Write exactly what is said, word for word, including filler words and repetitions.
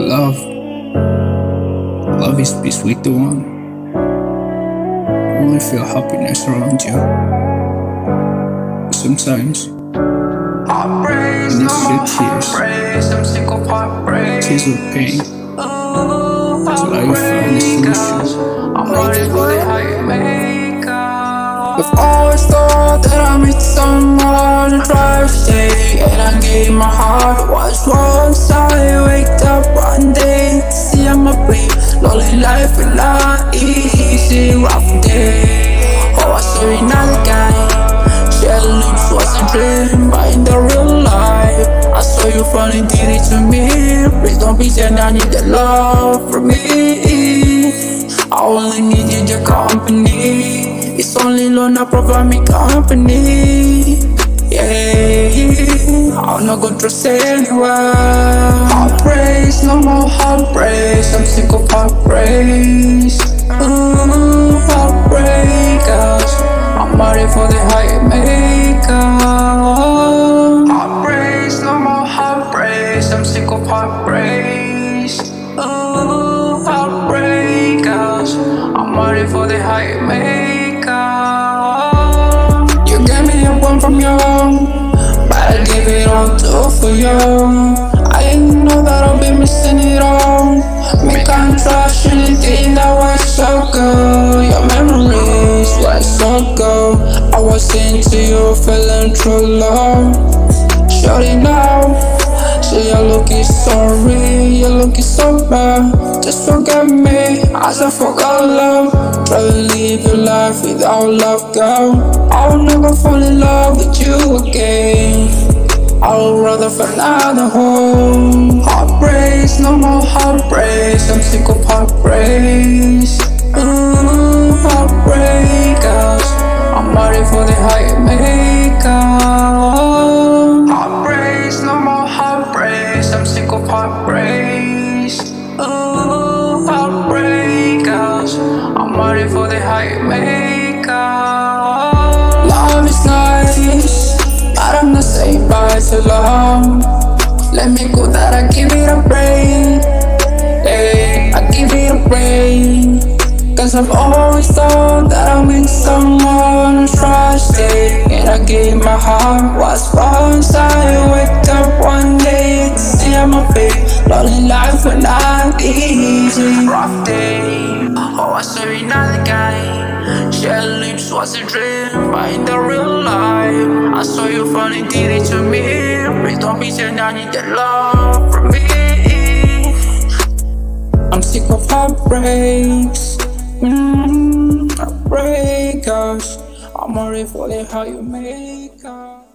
love. Love is peace with the one. You only feel happiness around you. Sometimes you need to feel tears, tears of pain, to let you find the solution. I've always thought that I met someone to try to stay, and I gave my heart. What's wrong? I waked up one day to see I'm a free. Lonely life is not easy, rough day. Oh, I saw another guy. Share lips was a dream, but in the real life I saw you falling, did it to me. Please don't be saying I need the love from me. I only needed your company. It's only love that provide me company. Yeah, I'll not go trust anywhere. Heartbreaks, no more heartbreaks. I'm sick of heartbreaks. Mm, heartbreakers. I'm ready for the high maker. Heartbreaks, no more heartbreaks. I'm sick of heartbreaks. Mm, heartbreakers. I'm ready for the high maker. You gave me a one from young, but I gave it all too for you. I didn't know that I'll be missing it all. Me can't trust anything that was so good. Your memories were so good. I was into you, feeling true love. Shorty now, say you're looking sorry, you're looking so bad. Just forget me as I forgot love. Try to live your life without love, girl. I'll never fall in love with you again. I'll rather find another home. Heartbreaks, no more heartbreaks. I'm sick of heartbreaks. Mm, heartbreakers. I'm ready for the high maker. Heartbreaks, no more heartbreaks. I'm sick of heartbreaks. Mm, heartbreakers. I'm ready for the high maker. Love is nice, but I'm not saying bye to love. Let me go that I give it a break. Hey, I give it a break. Cause I've always thought that I'm with someone trusted, and I gave my heart. What's wrong? I waked up one day to see I'm a fake. Lonely life was not easy, rough day. Oh, I saw another guy. Share lips was a dream, but in the real life I saw you falling, did it to me. Please don't be saying I need that love from me. I'm sick of heartbreaks. Mm, heartbreakers. I'm ready for the how you make up.